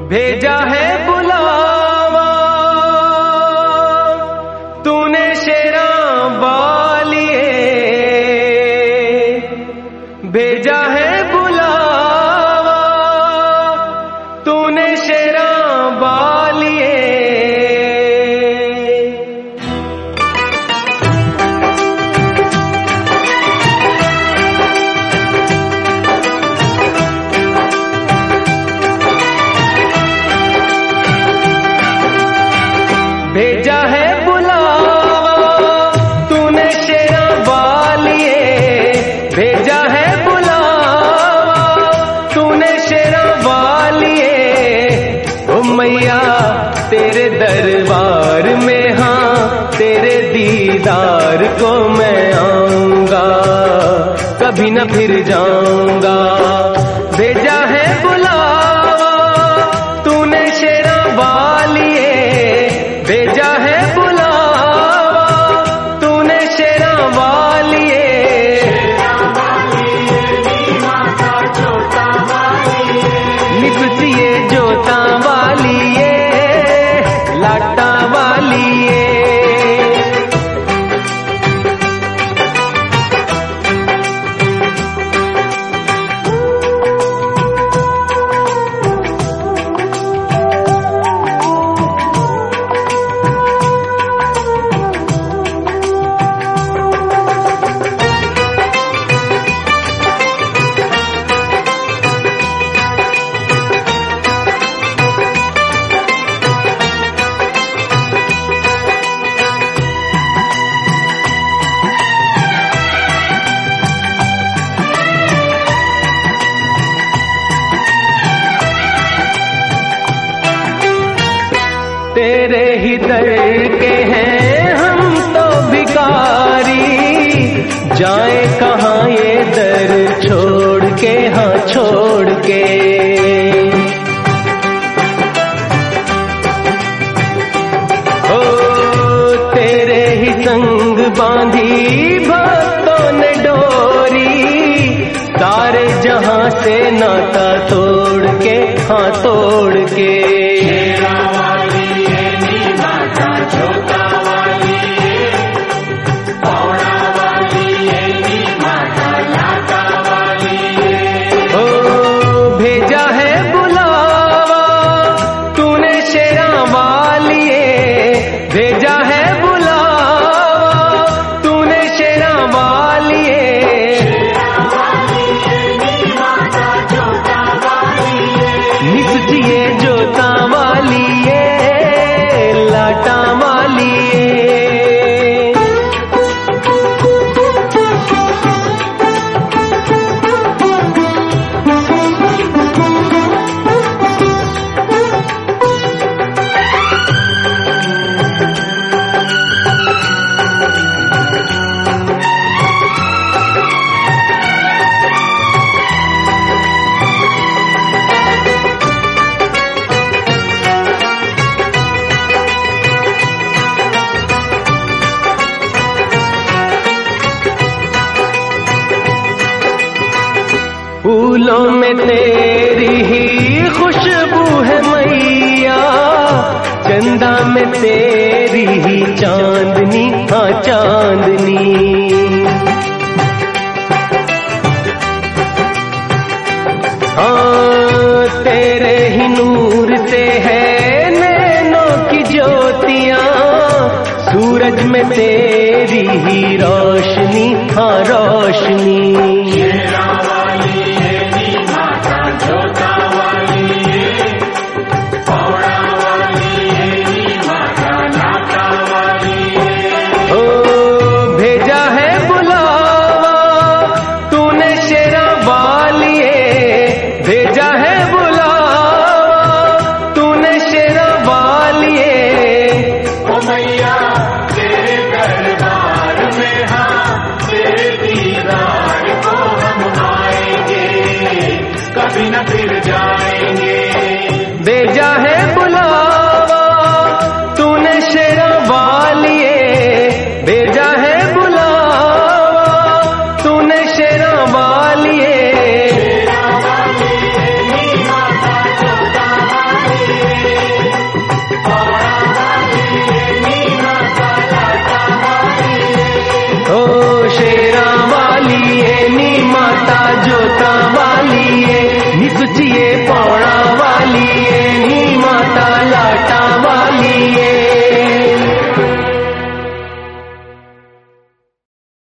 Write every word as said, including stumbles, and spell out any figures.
भेजा है बुलावा तूने शेरा वालिए, भेजा है बुलावा तूने शेरा वालिए। भेजा है बुलावा तूने शेरा वालिए, भेजा है बुलावा तूने शेरा वालिए। ओ मैया तेरे दरबार में, हाँ तेरे दीदार को मैं आऊंगा, कभी न फिर जाऊंगा। भेजा है बुलावा तूने शेरा वालिए, भेजा है बुलावा तूने शेरा वालिए। निकुचिए जोता वालिए, लाटा वालिए। तेरे ही दर के हैं हम तो भिखारी, जाए कहाँ ये दर छोड़ के, हाँ छोड़ के। ओ तेरे ही संग बांधी भक्तों ने डोरी, सारे जहां से नाता तोड़ के, हाँ तोड़ के। भेजा है बुलावा तूने शेरा वालिए, निकुचिए जोता वालिए, लाटा वालिए। फूलों में तेरी ही खुशबू है मैया, चंदा में तेरी ही चांदनी, हाँ चांदनी। हाँ तेरे ही नूर से है नैनों की ज्योतियां, सूरज में तेरी ही रोशनी, हाँ रोशनी। भेजा है बुलावा तूने शेरा वालिए, भेजा है बुलावा तूने शेरा वालिए। ओ मैया तेरे दरबार में, हाँ तेरे दीदार को हम आएंगे, कभी न फिर जाएंगे।